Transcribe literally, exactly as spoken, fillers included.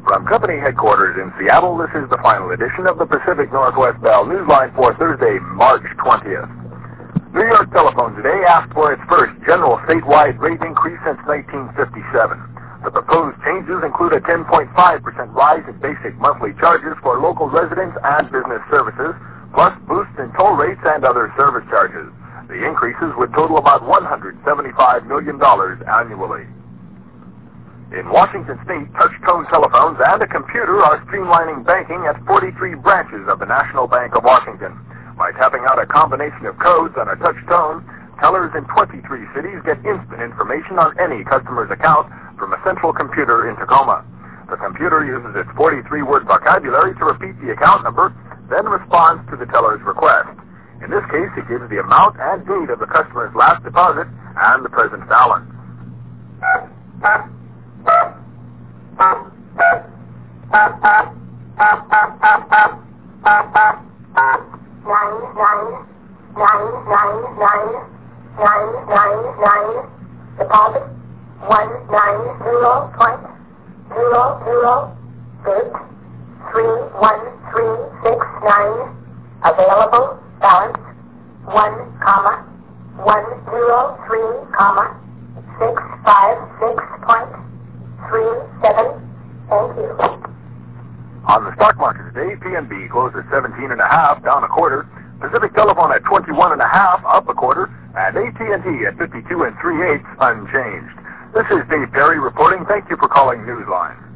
From company headquarters in Seattle, this is the final edition of the Pacific Northwest Bell Newsline for Thursday, March twentieth. New York Telephone today asked for its first general statewide rate increase since nineteen fifty-seven. The proposed changes include a ten point five percent rise in basic monthly charges for local residents and business services, plus boosts in toll rates and other service charges. The increases would total about one hundred seventy-five million dollars annually. In Washington State, touch-tone telephones and a computer are streamlining banking at forty-three branches of the National Bank of Washington. By tapping out a combination of codes on a touch-tone, tellers in twenty-three cities get instant information on any customer's account from a central computer in Tacoma. The computer uses its forty-three word vocabulary to repeat the account number, then responds to the teller's request. In this case, it gives the amount and date of the customer's last deposit and the present balance. Nine nine nine nine nine nine nine nine. Deposit one nine zero point zero zero. Date three one three six nine. Available balance one comma one zero three comma six five six point three seven. Thank you. On the stock market today, P N B closed at seventeen and a half, down a quarter. Pacific Telephone at twenty-one and a half, up a quarter, and A T and T at fifty-two and three eighths, unchanged. This is Dave Perry reporting. Thank you for calling Newsline.